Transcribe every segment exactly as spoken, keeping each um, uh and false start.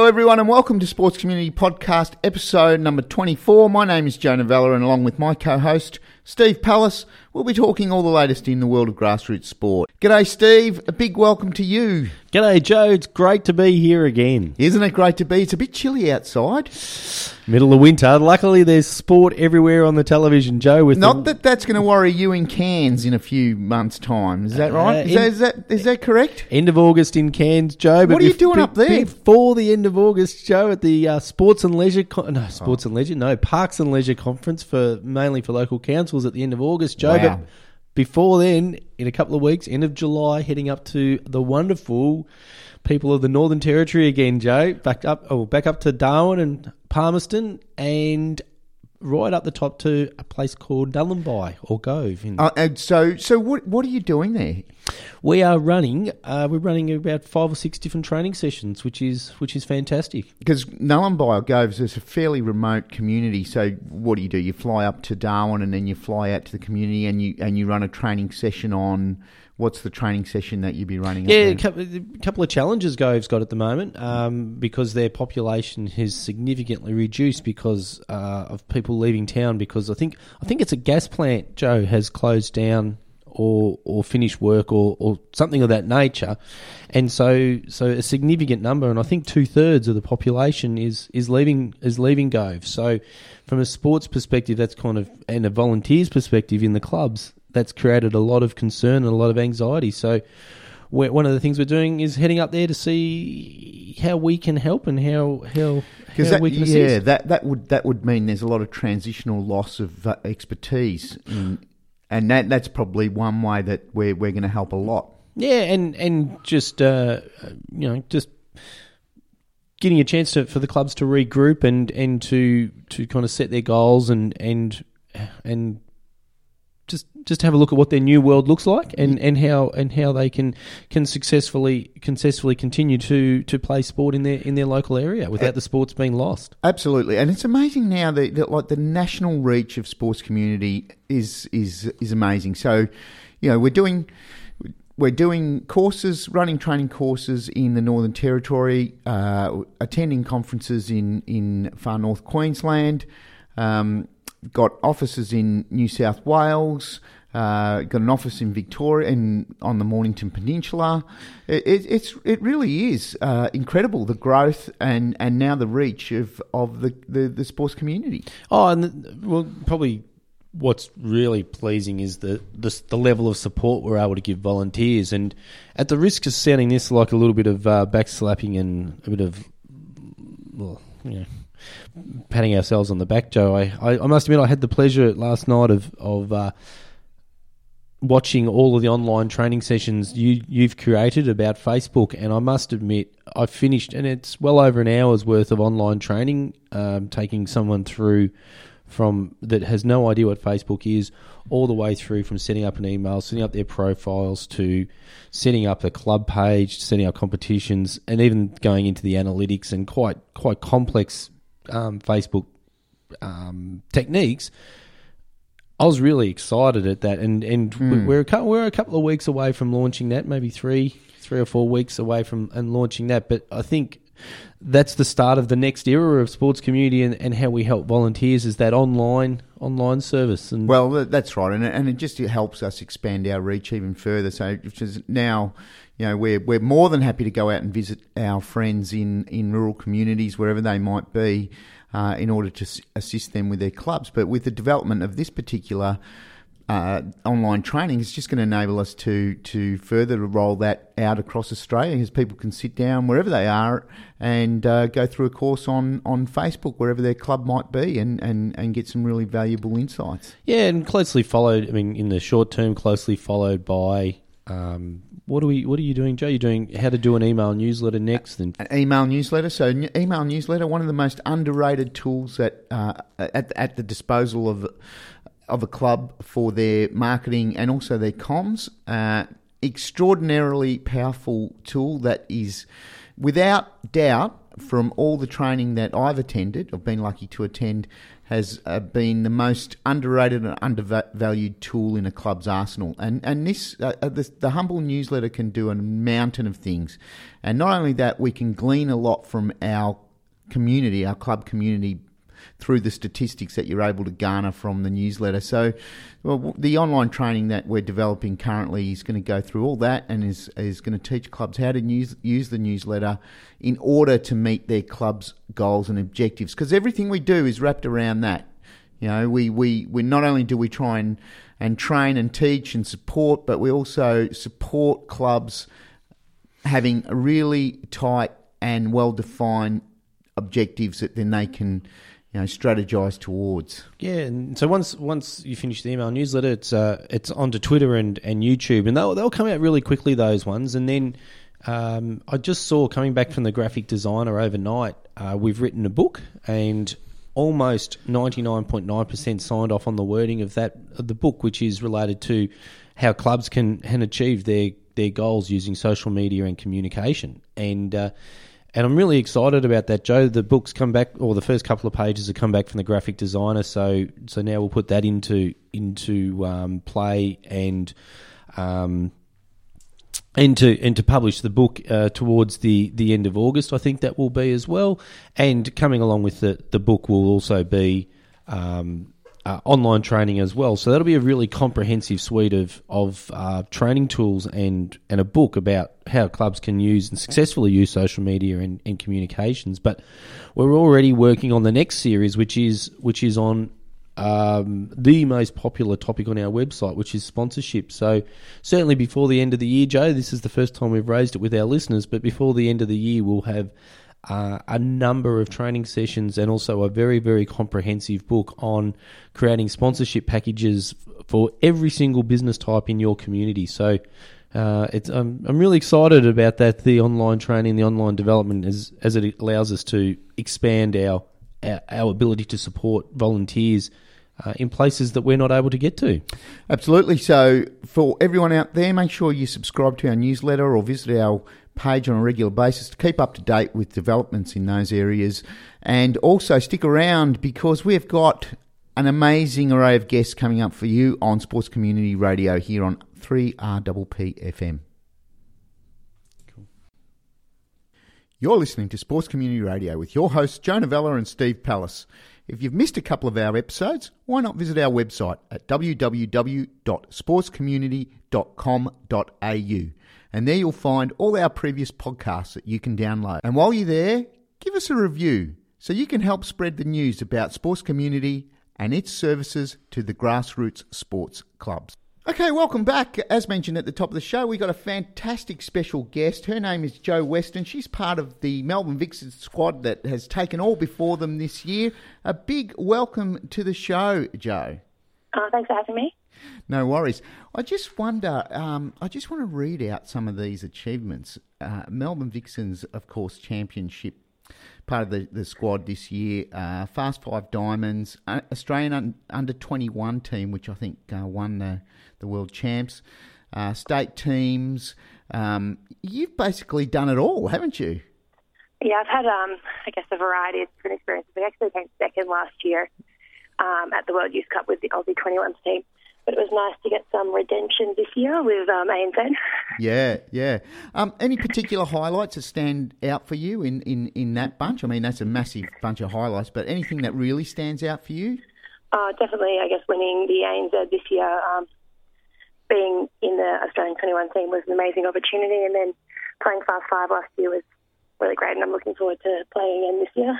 everyone, and welcome to Sports Community Podcast, episode number twenty-four. My name is Joe Novella, and along with my co-host, Steve Pallas, we'll be talking all the latest in the world of grassroots sport. G'day, Steve. A big welcome to you. G'day, Joe. It's great to be here again. Isn't it great to be? It's a bit chilly outside. Middle of winter. Luckily, there's sport everywhere on the television, Joe. With Not the... that that's going to worry you in Cairns in a few months' time. Is that right? Uh, Is, in... that, is, that, is that correct? End of August in Cairns, Joe. What but are you bef- doing be- up there? Before the end of August, Joe, at the uh, Sports and Leisure... Con- no, Sports oh. and Leisure, no, Parks and Leisure Conference, for mainly for local councils at the end of August, Joe. Wow. But before then, in a couple of weeks, end of July, heading up to the wonderful people of the Northern Territory again, Joe. Back up, oh, back up to Darwin and Palmerston, and right up the top to a place called Nullumbi or Gove. In- Uh, and so, so what what are you doing there? we are running. Uh, we're running about five or six different training sessions, which is which is fantastic. Because Nullumbi or Goves is a fairly remote community. So, what do you do? You fly up to Darwin, and then you fly out to the community, and you and you run a training session on. What's the training session that you'd be running? Yeah, a couple, a couple of challenges Gove's got at the moment um, because their population has significantly reduced because uh, of people leaving town. Because I think I think it's a gas plant, Joe, has closed down or or finished work or, or something of that nature, and so so a significant number, and I think two thirds of the population is is leaving is leaving Gove. So, from a sports perspective, that's kind of and a volunteers perspective in the clubs. That's created a lot of concern and a lot of anxiety. So we're, one of the things we're doing is heading up there to see how we can help and how how, how that, we can assist. Yeah, that, that would that would mean there's a lot of transitional loss of uh, expertise, in, and that that's probably one way that we're we're going to help a lot. Yeah, and and just uh, you know just getting a chance to, for the clubs to regroup and, and to to kind of set their goals and and and. Just, just have a look at what their new world looks like, and, and how and how they can can successfully successfully continue to, to play sport in their in their local area without the sports being lost. Absolutely, and it's amazing now that, that like the national reach of sports community is is is amazing. So, you know, we're doing we're doing courses, running training courses in the Northern Territory, uh, attending conferences in in far north Queensland. Um, Got offices in New South Wales. Uh, got an office in Victoria and on the Mornington Peninsula. It, it, it's it really is uh, incredible, the growth and, and now the reach of of the, the, the sports community. Oh, and the, well, probably what's really pleasing is the, the the level of support we're able to give volunteers. And at the risk of sounding this like a little bit of uh, backslapping and a bit of, well, you know, patting ourselves on the back, Joe. I, I, I must admit I had the pleasure last night of of uh, watching all of the online training sessions you, you've created about Facebook, and I must admit I finished, and it's well over an hour's worth of online training, um, taking someone through from that has no idea what Facebook is, all the way through from setting up an email, setting up their profiles, to setting up a club page, setting up competitions, and even going into the analytics and quite quite complex Um, Facebook um, techniques. I was really excited at that, and and mm. we're a, we're a couple of weeks away from launching that, maybe three three or four weeks away from and launching that. But I think that's the start of the next era of sports community, and, and how we help volunteers is that online online service. And well, that's right, and and it just it helps us expand our reach even further. So which is now. You know, we're we're more than happy to go out and visit our friends in, in rural communities, wherever they might be, uh, in order to s- assist them with their clubs. But with the development of this particular uh, online training, it's just going to enable us to to further roll that out across Australia, as people can sit down wherever they are and uh, go through a course on, on Facebook, wherever their club might be, and, and, and get some really valuable insights. Yeah, and closely followed, I mean, in the short term, closely followed by... Um, What are we? What are you doing, Joe? You're doing how to do an email newsletter next, and an email newsletter. So, email newsletter, one of the most underrated tools that uh, at at the disposal of of a club for their marketing and also their comms. Uh, extraordinarily powerful tool that is, without doubt, from all the training that I've attended, I've been lucky to attend, has uh, been the most underrated and undervalued tool in a club's arsenal. And and this uh, the, the Humble newsletter can do a mountain of things. And not only that, we can glean a lot from our community, our club community, through the statistics that you're able to garner from the newsletter. So well, the online training that we're developing currently is going to go through all that and is is going to teach clubs how to use, use the newsletter in order to meet their club's goals and objectives. Because everything we do is wrapped around that. You know, we, we, we not only do we try and, and train and teach and support, but we also support clubs having a really tight and well-defined objectives that then they can, you know, strategize towards. Yeah, and so once once you finish the email newsletter, it's uh, it's onto Twitter and, and YouTube, and they'll they'll come out really quickly, those ones. And then um, I just saw, coming back from the graphic designer overnight, uh, we've written a book, and almost ninety-nine point nine percent signed off on the wording of that of the book, which is related to how clubs can, can achieve their their goals using social media and communication. And uh, And I'm really excited about that, Joe. The book's come back, or the first couple of pages have come back from the graphic designer. So, so now we'll put that into into um, play and um, and to and to publish the book uh, towards the, the end of August. I think that will be as well. And coming along with the the book will also be um, uh, online training as well. So that'll be a really comprehensive suite of of uh, training tools and and a book about how clubs can use and successfully use social media and, and communications. But we're already working on the next series, which is which is on um, the most popular topic on our website, which is sponsorship. So certainly before the end of the year, Joe, this is the first time we've raised it with our listeners, but before the end of the year, we'll have uh, a number of training sessions and also a very, very comprehensive book on creating sponsorship packages for every single business type in your community. So Uh, it's, um, I'm really excited about that, the online training, the online development, as as it allows us to expand our our, our ability to support volunteers uh, in places that we're not able to get to. Absolutely. So for everyone out there, make sure you subscribe to our newsletter or visit our page on a regular basis to keep up to date with developments in those areas. And also stick around, because we've got an amazing array of guests coming up for you on Sports Community Radio here on three R P P F M. Cool. You're listening to Sports Community Radio with your hosts, Joe Novella and Steve Pallas. If you've missed a couple of our episodes, why not visit our website at w w w dot sports community dot com dot a u. And there you'll find all our previous podcasts that you can download. And while you're there, give us a review so you can help spread the news about Sports Community and its services to the grassroots sports clubs. Okay, welcome back. As mentioned at the top of the show, we got a fantastic special guest. Her name is Jo Weston. She's part of the Melbourne Vixens squad that has taken all before them this year. A big welcome to the show, Jo. Uh, thanks for having me. No worries. I just wonder, um, I just want to read out some of these achievements. Uh, Melbourne Vixens, of course, championship, part of the, the squad this year. Uh, Fast Five Diamonds, uh, Australian un, under twenty-one team, which I think uh, won the, the world champs. Uh, state teams. Um, you've basically done it all, haven't you? Yeah, I've had, um, I guess, a variety of different experiences. I actually came second last year um, at the World Youth Cup with the Aussie twenty-one team. But it was nice to get some redemption this year with um, A N Z. Yeah, yeah. Um, any particular highlights that stand out for you in, in, in that bunch? I mean, that's a massive bunch of highlights, but anything that really stands out for you? Uh, definitely, I guess, winning the A N Z this year, um, being in the Australian twenty-one team was an amazing opportunity, and then playing Fast Five last year was really great, and I'm looking forward to playing again this year.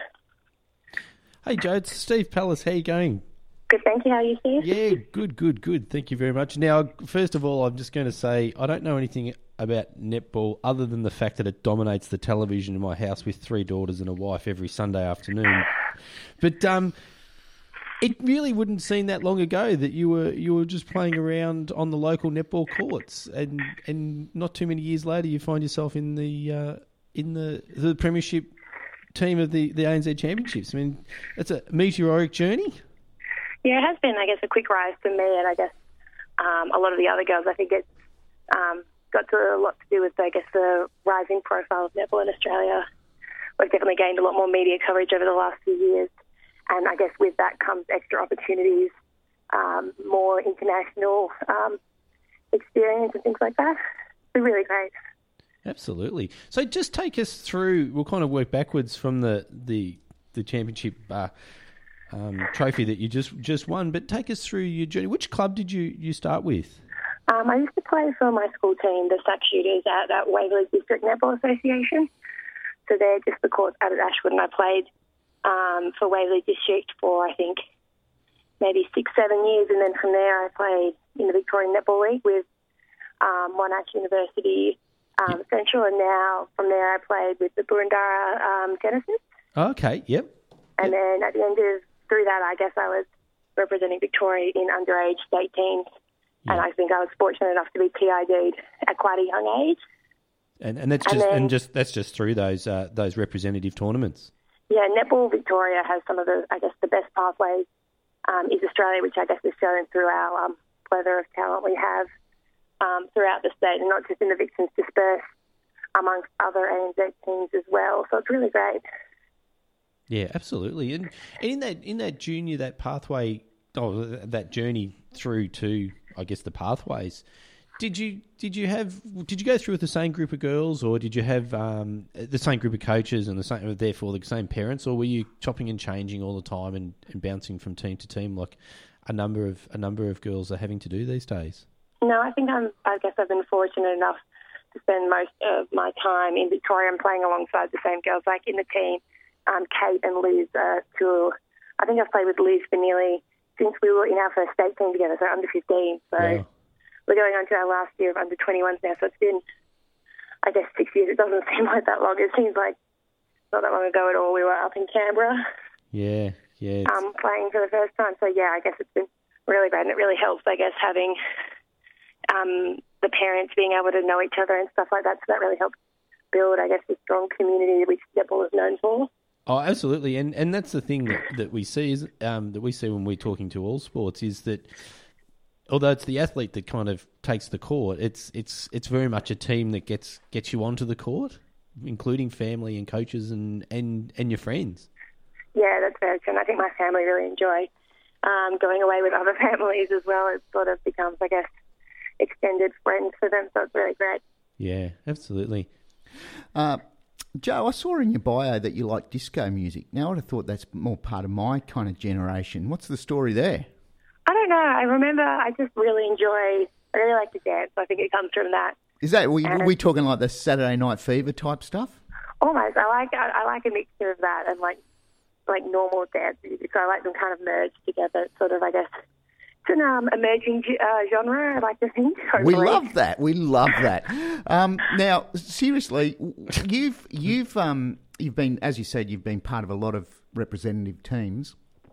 Hey, Joe, it's Steve Pallas. How are you going? Good, thank you. How are you, Steve? Yeah, good, good, good. Thank you very much. Now, first of all, I'm just going to say I don't know anything about netball other than the fact that it dominates the television in my house with three daughters and a wife every Sunday afternoon. But um, it really wouldn't seem that long ago that you were you were just playing around on the local netball courts, and and not too many years later, you find yourself in the uh, in the the premiership team of the the A N Z Championships. I mean, it's a meteoric journey. Yeah, it has been, I guess, a quick rise for me, and I guess um, a lot of the other girls. I think it's um, got to a lot to do with, I guess, the rising profile of netball in Australia. We've definitely gained a lot more media coverage over the last few years, and I guess with that comes extra opportunities, um, more international um, experience and things like that. It's really great. Absolutely. So just take us through, we'll kind of work backwards from the the, the championship uh, um, trophy that you just, just won, but take us through your journey. Which club did you, you start with? Um, I used to play for my school team, the Sack Shooters, at, at Waverley District Netball Association. So they're just the courts out at Ashwood, and I played um, for Waverley District for, I think, maybe six, seven years, and then from there I played in the Victorian Netball League with um, Monash University um, yep. Central, and now from there I played with the Boroondara um, Genesis. Okay, yep. And yep. then at the end of, through that, I guess I was representing Victoria in underage state teams. Yeah. And I think I was fortunate enough to be P I D'd at quite a young age. And and that's and just then, and just that's just through those uh, those representative tournaments. Yeah, Netball Victoria has some of the I guess the best pathways. Um, is Australia, which I guess is shown through our um, plethora of talent we have um, throughout the state, and not just in the Vixens, dispersed amongst other A N Z teams as well. So it's really great. Yeah, absolutely. And, and in that in that junior, that pathway, oh, that journey through to, I guess, the pathways. Did you did you have did you go through with the same group of girls, or did you have um, the same group of coaches and the same, therefore the same parents, or were you chopping and changing all the time and, and bouncing from team to team like a number of a number of girls are having to do these days? No, I think I'm. I guess I've been fortunate enough to spend most of my time in Victoria and playing alongside the same girls, like in the team. Um, Kate and Liz, uh, two. I think I've played with Liz for nearly since we were in our first state team together, so under fifteen. So. Wow. We're going on to our last year of under twenty-ones now, so it's been, I guess, six years. It doesn't seem like that long. It seems like not that long ago at all. We were up in Canberra. Yeah, yeah. Um, playing for the first time. So, yeah, I guess it's been really great, and it really helps, I guess, having um, the parents being able to know each other and stuff like that. So that really helps build, I guess, the strong community which netball is known for. Oh, absolutely. And and that's the thing that, that we see is um, that we see when we're talking to all sports is that although it's the athlete that kind of takes the court, it's it's it's very much a team that gets gets you onto the court, including family and coaches and, and, and your friends. Yeah, that's very true. And I think my family really enjoy um, going away with other families as well. It sort of becomes, I guess, extended friends for them, so it's really great. Yeah, absolutely. Uh, Joe, I saw in your bio that you like disco music. Now, I would have thought that's more part of my kind of generation. What's the story there? I don't know. I remember I just really enjoy, I really like to dance. I think it comes from that. Is that, we, are we talking like the Saturday Night Fever type stuff? Almost. I like I, I like a mixture of that and like like normal dance music. So I like them kind of merged together. It's sort of, I guess, it's an um, emerging uh, genre, I like to think. Hopefully. We love that. We love that. um, now, seriously, you've you've um, you've been, as you said, you've been part of a lot of representative teams.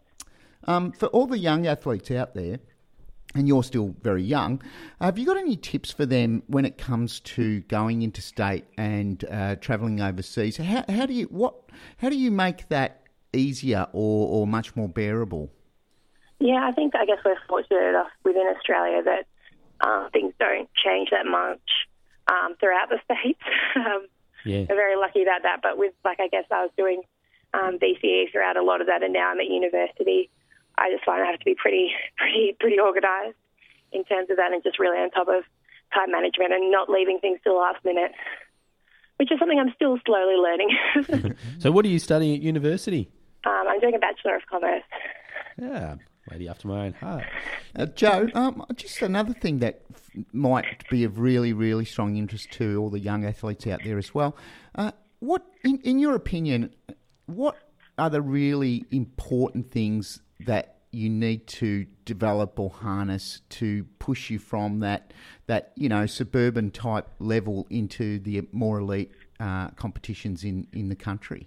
Um, for all the young athletes out there, and you're still very young, have you got any tips for them when it comes to going interstate and uh, travelling overseas? How, how do you what? How do you make that easier or, or much more bearable? Yeah, I think I guess we're fortunate enough within Australia that um, things don't change that much um, throughout the states. um, yeah. We're very lucky about that. But with like I guess I was doing um, B C E throughout a lot of that, and now I'm at university. I just find I have to be pretty, pretty, pretty organised in terms of that, and just really on top of time management and not leaving things to the last minute, which is something I'm still slowly learning. So, what are you studying at university? Um, I'm doing a Bachelor of Commerce. Yeah, lady after my own heart. Uh, Joe, um, just another thing that f- might be of really, really strong interest to all the young athletes out there as well. Uh, what, in, in your opinion, what are the really important things that you need to develop or harness to push you from that, that you know, suburban type level into the more elite uh, competitions in, in the country?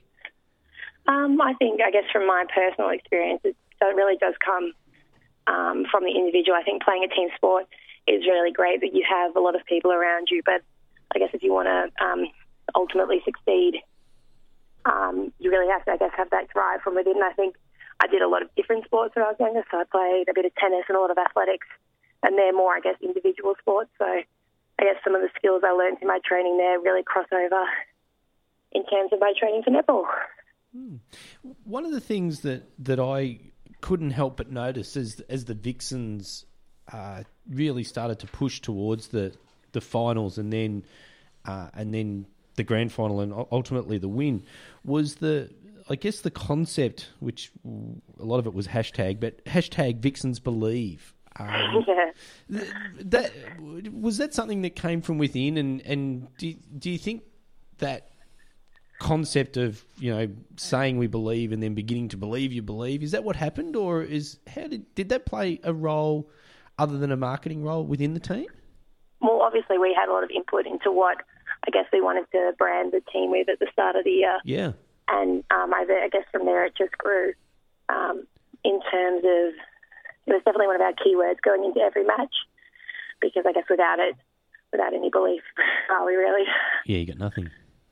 Um, I think, I guess from my personal experience, it really does come um, from the individual. I think playing a team sport is really great that you have a lot of people around you, but I guess if you want to um, ultimately succeed, um, you really have to, I guess, have that drive from within. I think I did a lot of different sports when I was younger, so I played a bit of tennis and a lot of athletics, and they're more, I guess, individual sports. So I guess some of the skills I learned in my training there really cross over in terms of my training for netball. Hmm. One of the things that, that I couldn't help but notice as as the Vixens uh, really started to push towards the, the finals and then uh, and then the grand final and ultimately the win was the I guess the concept, which a lot of it was hashtag, but hashtag Vixens Believe. Um, yeah. That was that something that came from within, and and do do you think that concept of, you know, saying we believe and then beginning to believe you believe, is that what happened, or is how did did that play a role other than a marketing role within the team? Well, obviously we had a lot of input into what I guess we wanted to brand the team with at the start of the year. Yeah. And um, I, I guess from there it just grew um, in terms of, it was definitely one of our keywords going into every match, because I guess without it, without any belief, are we really? Yeah, you got nothing.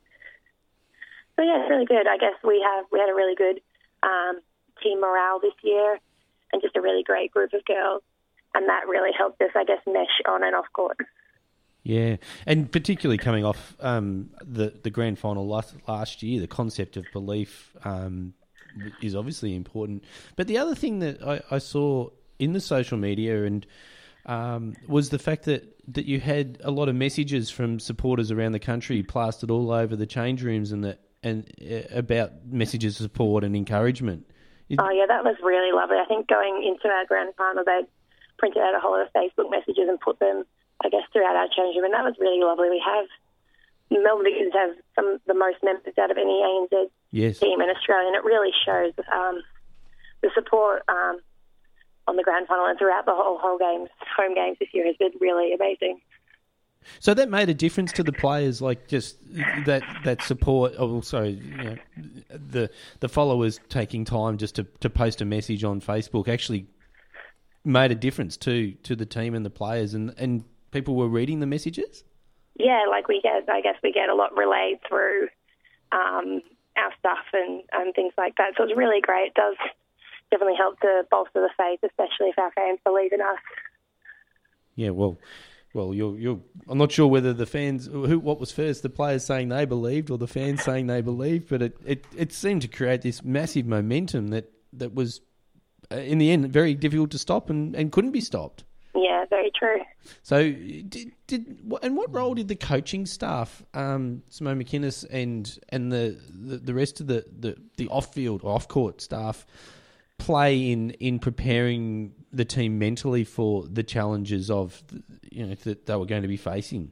So yeah, it's really good. I guess we have we had a really good um, team morale this year, and just a really great group of girls, and that really helped us, I guess, mesh on and off court. Yeah, and particularly coming off um, the the grand final last last year, the concept of belief um, is obviously important. But the other thing that I, I saw in the social media and um, was the fact that, that you had a lot of messages from supporters around the country plastered all over the change rooms and the, and uh, about messages of support and encouragement. Oh yeah, that was really lovely. I think going into our grand final, they printed out a whole lot of Facebook messages and put them, I guess, throughout our change room, and that was really lovely. We have Melbourne Vixens have some of the most members out of any A N Z yes. team in Australia, and it really shows um, the support um, on the grand final and throughout the whole whole games, home games this year has been really amazing. So that made a difference to the players, like just that that support. Oh, sorry, you know, the the followers taking time just to, to post a message on Facebook actually made a difference to to the team and the players, and, and people were reading the messages. Yeah, like we get, I guess we get a lot relayed through um, our stuff and, and things like that. So it's really great. It does definitely help to bolster the faith, especially if our fans believe in us. Yeah, well. Well, you're, you're, I'm not sure whether the fans, who, what was first, the players saying they believed or the fans saying they believed, but it, it, it seemed to create this massive momentum that, that was, uh, in the end, very difficult to stop and, and couldn't be stopped. Yeah, very true. So, did, did and what role did the coaching staff, um, Simone McInnes and and the, the, the rest of the, the, the off-field or off-court staff play in, in preparing the team mentally for the challenges of, you know, that they were going to be facing?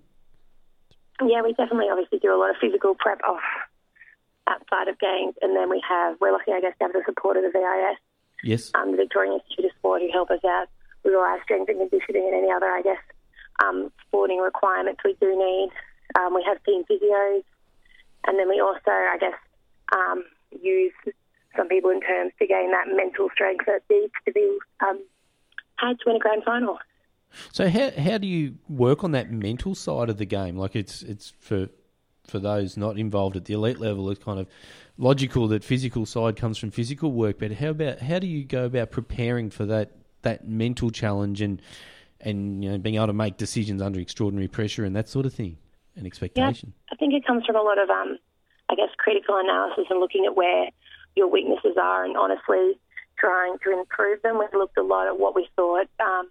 Yeah, we definitely obviously do a lot of physical prep off outside of games, and then we have, we're lucky, I guess, to have the support of the V I S, yes, um, the Victorian Institute of Sport, who help us out with all our strength and conditioning and any other, I guess, um, sporting requirements we do need. Um, we have team physios, and then we also, I guess, um, use some people in terms to gain that mental strength that needs to be um, had to win a grand final. So how how do you work on that mental side of the game? Like it's it's for for those not involved at the elite level, it's kind of logical that physical side comes from physical work. But how about how do you go about preparing for that that mental challenge and and you know being able to make decisions under extraordinary pressure and that sort of thing and expectation? Yeah, I think it comes from a lot of um, I guess critical analysis and looking at where your weaknesses are and honestly trying to improve them. We looked a lot at what we thought, um,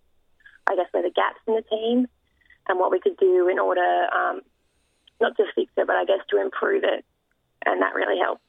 I guess, were the gaps in the team and what we could do in order um, not to fix it, but I guess to improve it. And that really helped.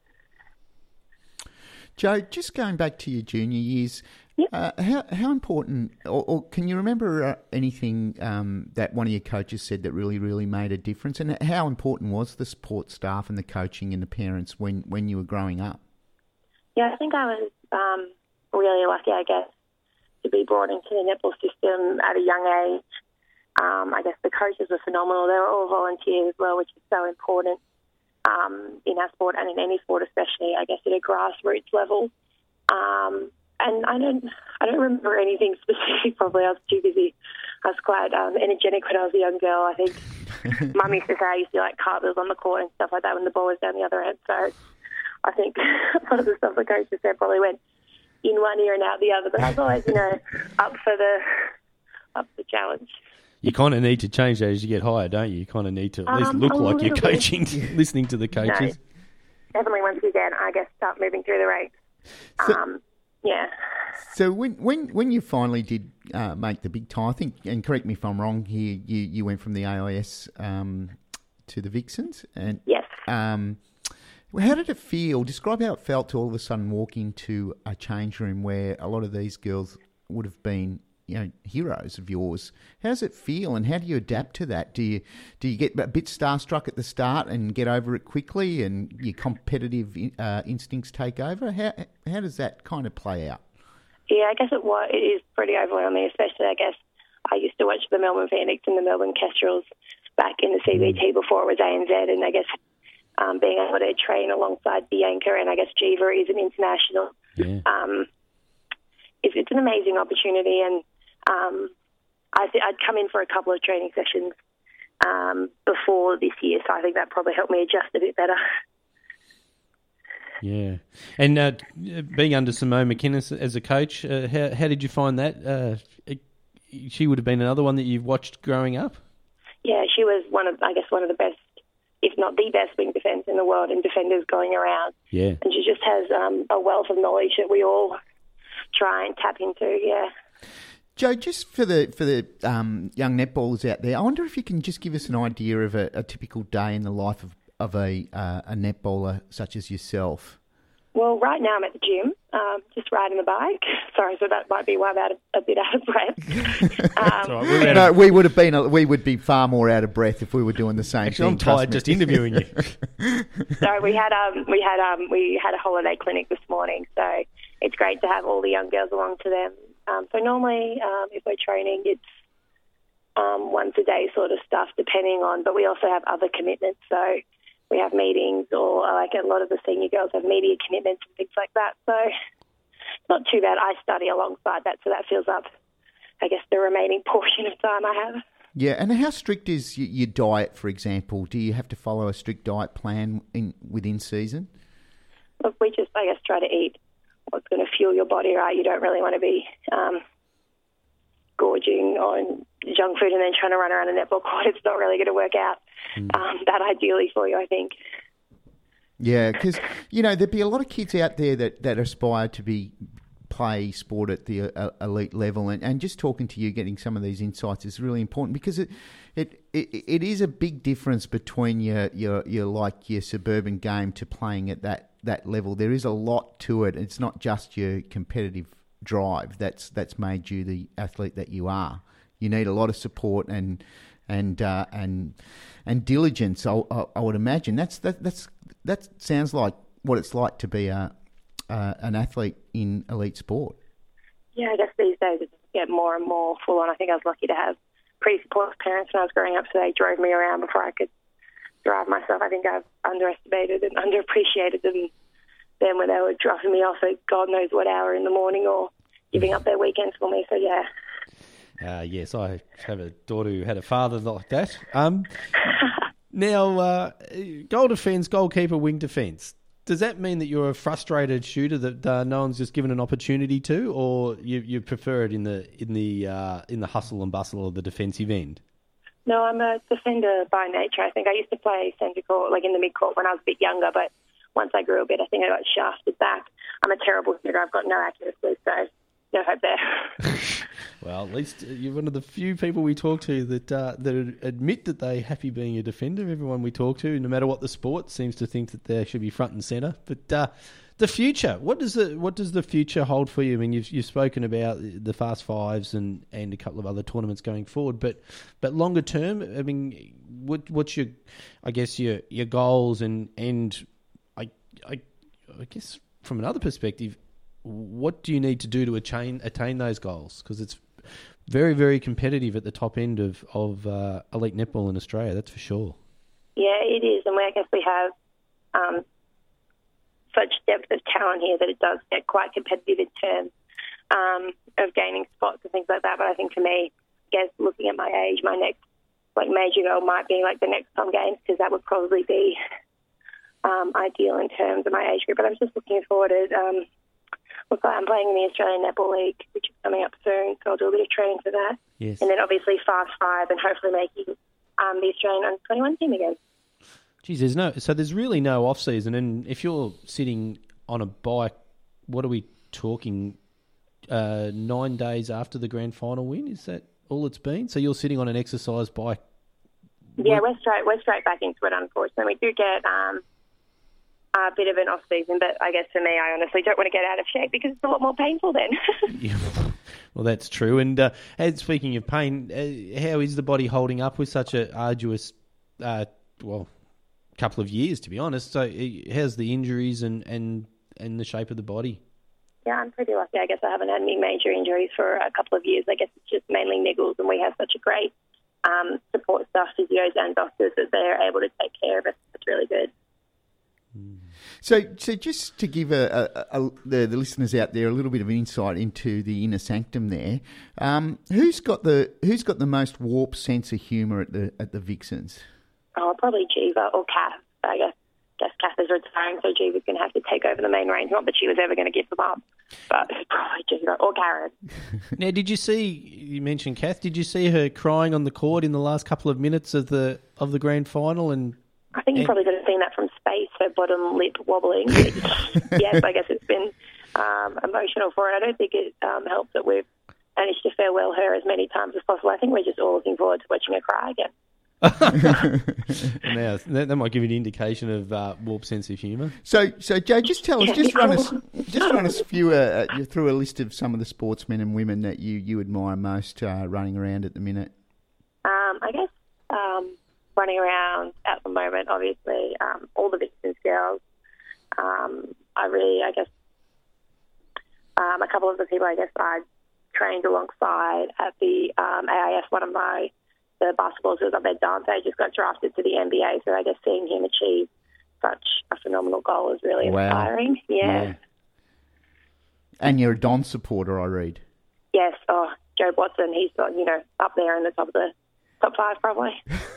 Jo, just going back to your junior years, yep. uh, how how important, or, or can you remember uh, anything um, that one of your coaches said that really, really made a difference? And how important was the support staff and the coaching and the parents when, when you were growing up? Yeah, I think I was um, really lucky, I guess, to be brought into the netball system at a young age. Um, I guess the coaches were phenomenal. They were all volunteers as well, which is so important. Um, in our sport and in any sport, especially, I guess, at a grassroots level. Um, and I don't, I don't remember anything specific. Probably I was too busy. I was quite um, energetic when I was a young girl. I think Mum used to say I used to do like cartwheels on the court and stuff like that when the ball was down the other end. So I think a lot of the stuff the coaches said probably went in one ear and out the other. But I was always, you know, up for the up for the challenge. You kind of need to change that as you get higher, don't you? You kind of need to at least um, look like you're bit. coaching, listening to the coaches. definitely once you get, I guess, start moving through the ranks. So, um, yeah. So when when when you finally did uh, make the big time, I think, and correct me if I'm wrong here, you, you went from the A I S um, to the Vixens, and Yes. Um, how did it feel? Describe how it felt to all of a sudden walk into a change room where a lot of these girls would have been, you know, heroes of yours. How does it feel, and how do you adapt to that? Do you do you get a bit starstruck at the start and get over it quickly, and your competitive uh, instincts take over? How how does that kind of play out? Yeah, I guess it was. It is pretty overwhelming, especially, I guess, I used to watch the Melbourne Phoenix and the Melbourne Kestrels back in the C B T before it was A N Z, and I guess um, being able to train alongside Bianca and I guess Jiva is an international. Yeah. Um, it's, it's an amazing opportunity, and um, I th- I'd come in for a couple of training sessions um, before this year, so I think that probably helped me adjust a bit better. Yeah. And uh, being under Simone McInnes as a coach, uh, how, how did you find that? Uh, she would have been another one that you've watched growing up? Yeah, she was one of, I guess, one of the best, if not the best wing defence in the world, and defenders going around. Yeah. And she just has um, a wealth of knowledge that we all try and tap into, yeah. Joe, just for the for the um, young netballers out there, I wonder if you can just give us an idea of a, a typical day in the life of, of a uh, a netballer such as yourself. Well, right now I'm at the gym, um, just riding the bike. Sorry, so that might be why I'm out of, a bit out of breath. um, right, we're out no, of... we would have been a, we would be far more out of breath if we were doing the same Actually, thing. I'm tired just interviewing you. So we had um we had um we had a holiday clinic this morning, so it's great to have all the young girls along to them. Um, so normally, um, if we're training, it's um, once a day sort of stuff, depending on. But we also have other commitments, so we have meetings, or like a lot of the senior girls have media commitments and things like that. So it's not too bad. I study alongside that, so that fills up, I guess, the remaining portion of time I have. Yeah, and how strict is y- your diet, for example? Do you have to follow a strict diet plan in within season? Look, we just, I guess, try to eat what's going to fuel your body, right? You don't really want to be um, gorging on junk food and then trying to run around a netball court. It's not really going to work out mm. um, that ideally for you, I think. Yeah, because, you know, there'd be a lot of kids out there that, that aspire to be play sport at the uh, elite level, and, and just talking to you, getting some of these insights is really important, because it it, it, it is a big difference between your, your your like your suburban game to playing at that, that level. There is a lot to it. It's not just your competitive drive that's that's made you the athlete that you are. You need a lot of support and and uh, and and diligence. I, I, I would imagine that's that that's that sounds like what it's like to be a uh, an athlete in elite sport. Yeah, I guess these days it get more and more full on. I think I was lucky to have pretty supportive parents when I was growing up, so they drove me around before I could drive myself. I think I've underestimated and underappreciated them then when they were dropping me off at God knows what hour in the morning or giving up their weekends for me. So yeah. Uh, yes, I have a daughter who had a father like that. Um, now, uh, goal defence, goalkeeper, wing defence. Does that mean that you're a frustrated shooter that uh, no one's just given an opportunity to, or you, you prefer it in the in the uh, in the hustle and bustle of the defensive end? No, I'm a defender by nature. I think I used to play centre court, like in the mid court when I was a bit younger, but once I grew a bit, I think I got shafted back. I'm a terrible shooter. I've got no accuracy, so no hope there. Well, at least you're one of the few people we talk to that uh, that admit that they're happy being a defender. Everyone we talk to, no matter what the sport, seems to think that they should be front and centre. But uh, the future, what does the what does the future hold for you? I mean, you've you've spoken about the Fast Fives and, and a couple of other tournaments going forward, but but longer term, I mean, what what's your, I guess your your goals and and I I, I guess from another perspective, what do you need to do to attain attain those goals? Because it's very, very competitive at the top end of, of uh, elite netball in Australia, that's for sure. Yeah, it is. And we, I guess we have um, such depth of talent here that it does get quite competitive in terms um, of gaining spots and things like that. But I think for me, I guess looking at my age, my next like major goal might be like the next Tom Games, because that would probably be um, ideal in terms of my age group. But I'm just looking forward to um, Look, I'm playing in the Australian Netball League, which is coming up soon, so I'll do a bit of training for that. Yes. And then obviously Fast Five and hopefully making um, the Australian under twenty-one team again. Geez, there's no so there's really no off season, and if you're sitting on a bike, what are we talking? Uh, nine days after the grand final win, is that all it's been? So you're sitting on an exercise bike. Yeah, we're straight we're straight back into it. Unfortunately, we do get um, a bit of an off season, but I guess for me, I honestly don't want to get out of shape because it's a lot more painful then. Yeah. Well, that's true. And, uh, and speaking of pain, uh, how is the body holding up with such a arduous, uh, well, couple of years, to be honest? So, uh, how's the injuries and, and, and the shape of the body? Yeah, I'm pretty lucky. I guess I haven't had any major injuries for a couple of years. I guess it's just mainly niggles, and we have such a great um, support staff, physios and doctors, that they're able to take care of us. It's really good. So, so just to give a, a, a, the, the listeners out there a little bit of insight into the inner sanctum there, um, who's got the who's got the most warped sense of humour at the at the Vixens? Oh, probably Jiva or Kath. I guess guess Kath is retiring, so Jiva's going to have to take over the main reins. Not that she was ever going to give them up, but probably Jiva or Karen. Now, did you see? You mentioned Kath. Did you see her crying on the court in the last couple of minutes of the of the grand final? And I think you probably could have seen that from space, her bottom lip wobbling. Yes, I guess it's been um, emotional for her. I don't think it um, helps that we've managed to farewell her as many times as possible. I think we're just all looking forward to watching her cry again. Now, that, that might give you an indication of uh, warped sense of humour. So, so Joe, just tell us, just run us, just run us through a, uh, through a list of some of the sportsmen and women that you, you admire most uh, running around at the minute. Um, I guess um, running around at the moment, obviously, um, all the Vixens girls. Um, I really, I guess, um, a couple of the people I guess I trained alongside at the um, A I S. One of my the basketball who was up there, Dante, just got drafted to the N B A. So I guess seeing him achieve such a phenomenal goal is really wow. inspiring. Yeah. yeah. And you're a Don supporter, I read. Yes. Oh, Joe Watson, he's you know up there in the top of the top five probably.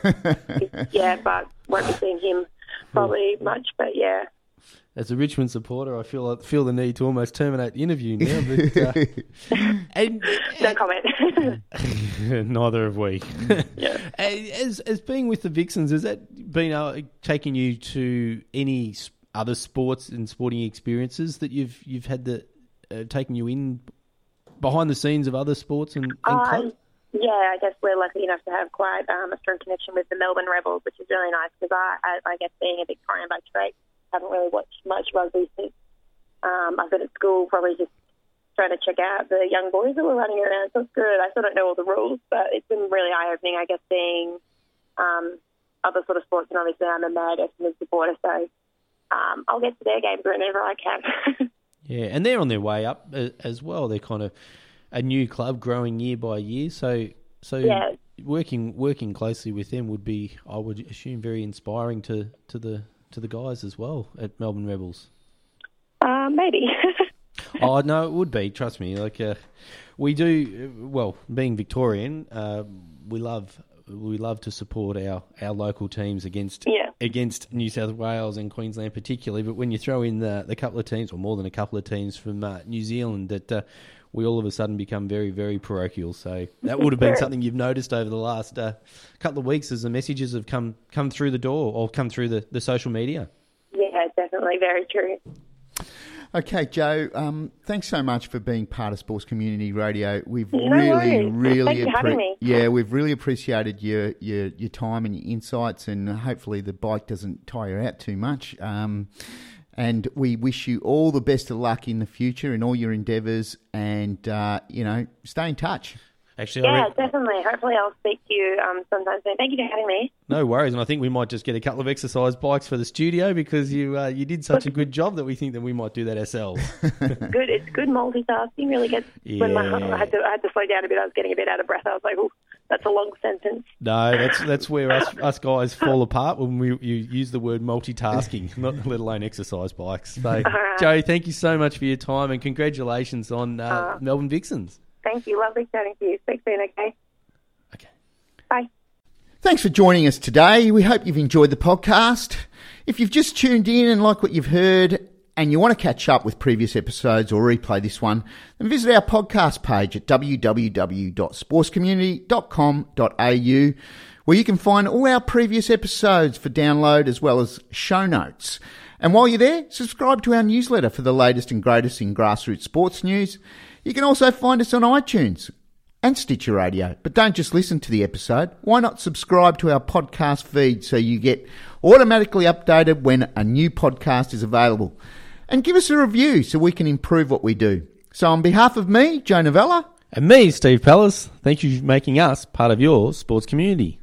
Yeah, but won't be seeing him probably much. But yeah. As a Richmond supporter, I feel feel the need to almost terminate the interview now. But, uh, and, no comment. Neither have we. Yeah. As as being with the Vixens, has that been uh, taking you to any other sports and sporting experiences that you've you've had the uh, taking you in behind the scenes of other sports and, and uh, clubs? Yeah, I guess we're lucky enough to have quite um, a strong connection with the Melbourne Rebels, which is really nice because I, I, I guess being a Victorian by trade, haven't really watched much rugby since um, I've been at school, probably just trying to check out the young boys that were running around. So it's good. I still don't know all the rules, but it's been really eye-opening, I guess, seeing um, other sort of sports. And obviously I'm a mad Essendon supporter, so um, I'll get to their games whenever I can. Yeah, and they're on their way up as well. They're kind of a new club growing year by year. So so yeah. working working closely with them would be, I would assume, very inspiring to, to the to the guys as well at Melbourne Rebels. Uh, maybe. Oh, no, it would be. Trust me. Like uh, we do, well, being Victorian, uh, we love we love to support our, our local teams against yeah. against New South Wales and Queensland particularly. But when you throw in the, the couple of teams, or more than a couple of teams from uh, New Zealand, that uh, we all of a sudden become very, very parochial. So that would have been something you've noticed over the last uh, couple of weeks as the messages have come come through the door or come through the, the social media. Yeah, definitely. Very true. Okay, Joe, um, thanks so much for being part of Sports Community Radio. We've no really, worries. really, Thanks for having me. yeah, we've really appreciated your, your your time and your insights, and hopefully the bike doesn't tire you out too much. Um, and we wish you all the best of luck in the future in all your endeavours, and uh, you know, stay in touch. Actually, yeah, I re- definitely. Hopefully I'll speak to you um, sometime soon. Thank you for having me. No worries, and I think we might just get a couple of exercise bikes for the studio because you uh, you did such a good job that we think that we might do that ourselves. Good, it's good multitasking. Really gets yeah. when my I had to I had to slow down a bit. I was getting a bit out of breath. I was like, "Oh, that's a long sentence." No, that's that's where us us guys fall apart when we you use the word multitasking, not let alone exercise bikes. So, right. Joe, thank you so much for your time and congratulations on uh, uh, Melbourne Vixens. Thank you. Lovely chatting to you. Speak soon, okay? Okay. Bye. Thanks for joining us today. We hope you've enjoyed the podcast. If you've just tuned in and like what you've heard and you want to catch up with previous episodes or replay this one, then visit our podcast page at w w w dot sports community dot com dot a u. where you can find all our previous episodes for download as well as show notes. And while you're there, subscribe to our newsletter for the latest and greatest in grassroots sports news. You can also find us on iTunes and Stitcher Radio. But don't just listen to the episode. Why not subscribe to our podcast feed so you get automatically updated when a new podcast is available? And give us a review so we can improve what we do. So on behalf of me, Joe Novella, and me, Steve Palace, thank you for making us part of your sports community.